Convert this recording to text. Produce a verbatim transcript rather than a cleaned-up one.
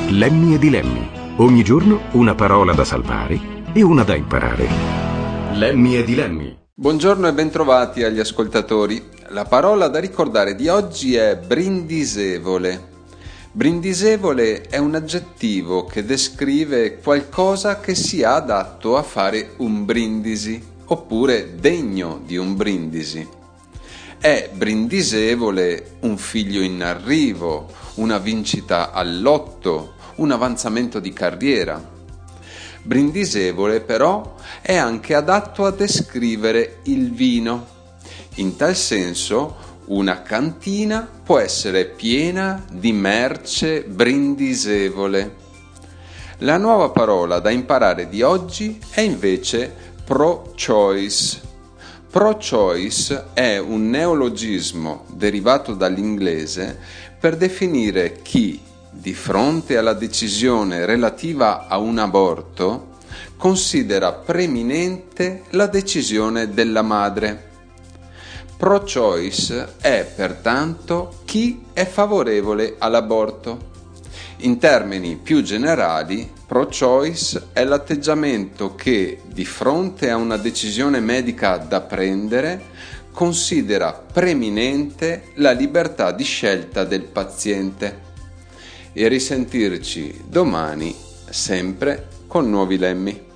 Lemmy e Dilemmi. Ogni giorno una parola da salvare e una da imparare. Lemmy e Dilemmi. Buongiorno e bentrovati agli ascoltatori. La parola da ricordare di oggi è brindisevole. Brindisevole è un aggettivo che descrive qualcosa che sia adatto a fare un brindisi, oppure degno di un brindisi. È brindisevole un figlio in arrivo, una vincita al lotto, un avanzamento di carriera. Brindisevole però è anche adatto a descrivere il vino. In tal senso, una cantina può essere piena di merce brindisevole. La nuova parola da imparare di oggi è invece pro-choice. Pro-choice è un neologismo derivato dall'inglese per definire chi, di fronte alla decisione relativa a un aborto, considera preminente la decisione della madre. Pro-choice è pertanto chi è favorevole all'aborto. In termini più generali, pro-choice è l'atteggiamento che, di fronte a una decisione medica da prendere, considera preminente la libertà di scelta del paziente. E risentirci domani, sempre con nuovi lemmi.